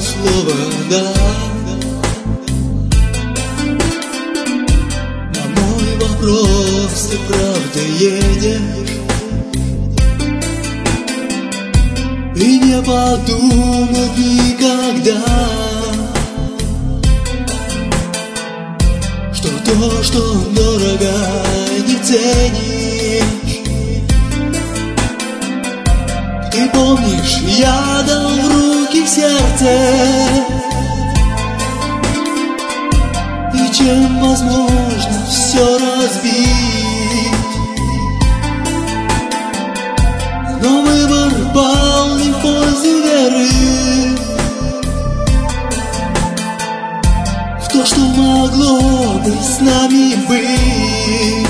слово «да». На мой вопрос ты правда едешь, и не подумал никогда, что то, что дорого, не ценишь. Ты помнишь, я дал в руки сердце, и чем возможно все разбить. Но выбор пал не в пользу веры в то, что могло бы с нами быть.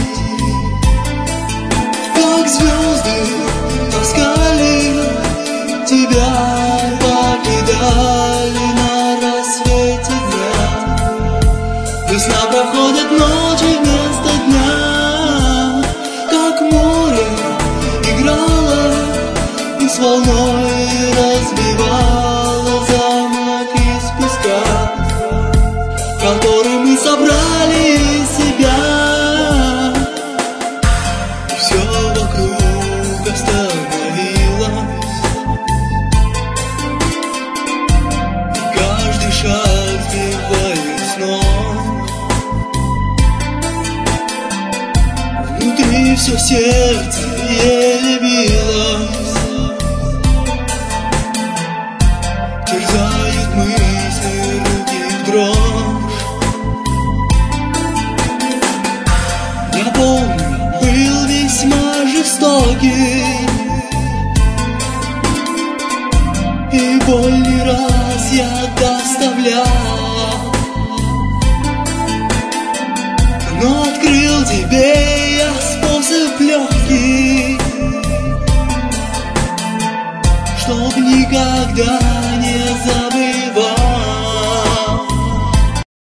Как звезды таскали тебя, покидали на рассвете дня. Весна проходит ночи вместо дня, как море играло и с волной разбивало замок из песка, который мы собрали из себя. И все вокруг остановилось, и каждый шаг сбивает с ног. Внутри все сердце еле билось, терзают мысли, руки в дрожь. Я помню, был весьма жестокий, и боль не раз я доставлял, но открыл тебе я способ легкий, чтоб никогда